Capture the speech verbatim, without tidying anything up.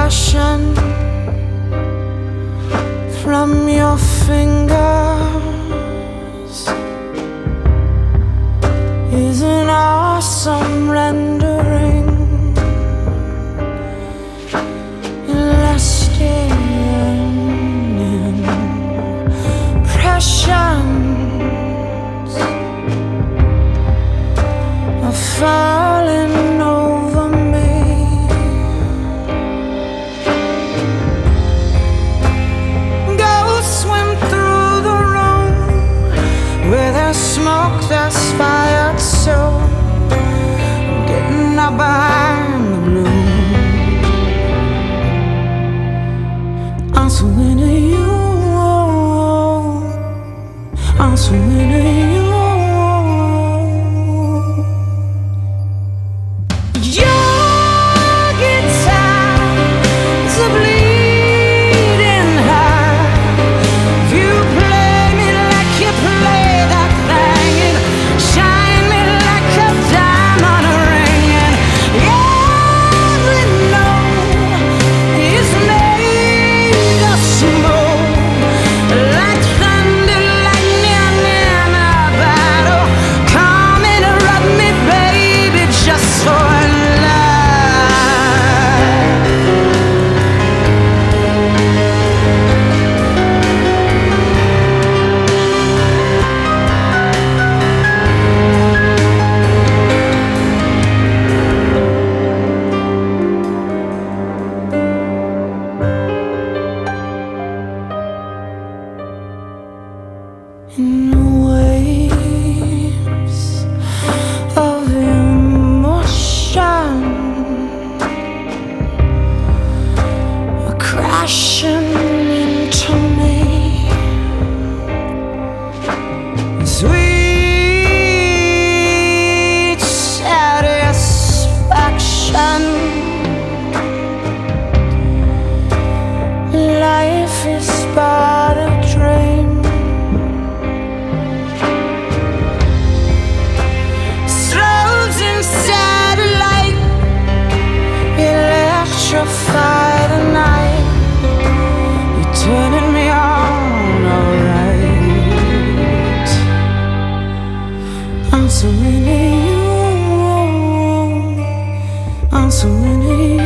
passion from your fingers is an awesome rendering, lasting impressions are falling over me. Go swim through the room where there's smoke, there's fire, so I'm getting up behind the blue. I'm so into you, I'm so into you. Your guitar's a bleeding heart. You play me like you play that thing, and shine me like a diamond ring, and every note is made of smoke, like thunder, lightning in a battle. Come interrupt me, baby, just for a life. In the waves of emotion are crashing into me. Sweet satisfaction. Life is but a dream. Slows inside a light, electrify the night. You're turning me on, alright. I'm so into you, I'm so into you.